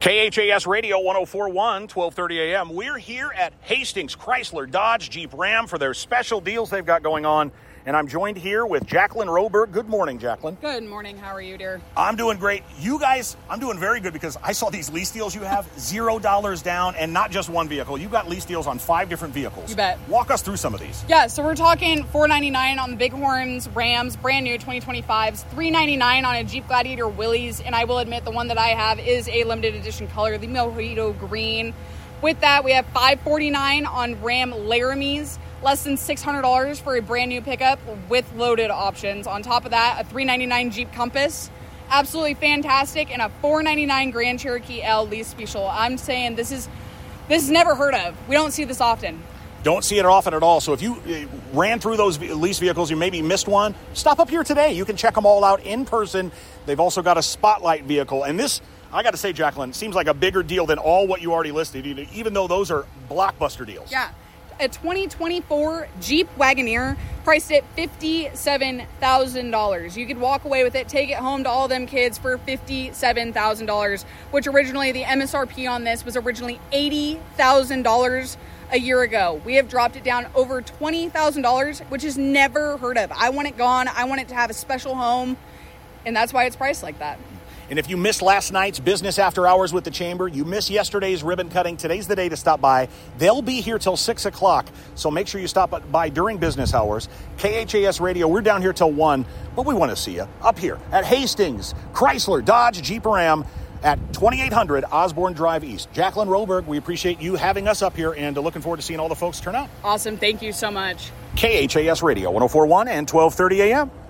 KHAS Radio 104.1, 1230 a.m. We're here at Hastings Chrysler Dodge Jeep Ram for their special deals they've got going on. And I'm joined here with Jacqueline Roberg. Good morning, Jacqueline. Good morning. How are you, dear? I'm doing great. You guys, I'm doing very good because I saw these lease deals you have, $0 down, and not just one vehicle. You've got lease deals on 5 different vehicles. You bet. Walk us through some of these. Yeah, so we're talking $499 on the Bighorns Rams, brand new 2025s, $399 on a Jeep Gladiator Willys, and I will admit the one that I have is a limited edition color, the Mojito Green. With that, we have $549 on Ram Laramies, less than $600 for a brand new pickup with loaded options. On top of that, a $399 Jeep Compass, absolutely fantastic, and a $499 Grand Cherokee L lease special. I'm saying this is never heard of. We don't see this often. Don't see it often at all. So if you ran through those lease vehicles, you maybe missed one, stop up here today. You can check them all out in person. They've also got a Spotlight vehicle. And this, I got to say, Jacqueline, seems like a bigger deal than all what you already listed, even though those are blockbuster deals. Yeah. A 2024 Jeep Wagoneer priced at $57,000. You could walk away with it, take it home to all them kids for $57,000, which originally the MSRP on this was originally $80,000 a year ago. We have dropped it down over $20,000, which is never heard of. I want it gone. I want it to have a special home, and that's why it's priced like that. And if you missed last night's Business After Hours with the Chamber, you missed yesterday's ribbon cutting, today's the day to stop by. They'll be here till 6 o'clock, so make sure you stop by during business hours. KHAS Radio, we're down here till 1, but we want to see you up here at Hastings Chrysler Dodge Jeep Ram at 2800 Osborne Drive East. Jacqueline Roberg, we appreciate you having us up here and looking forward to seeing all the folks turn out. Awesome. Thank you so much. KHAS Radio 104.1 and 1230 a.m.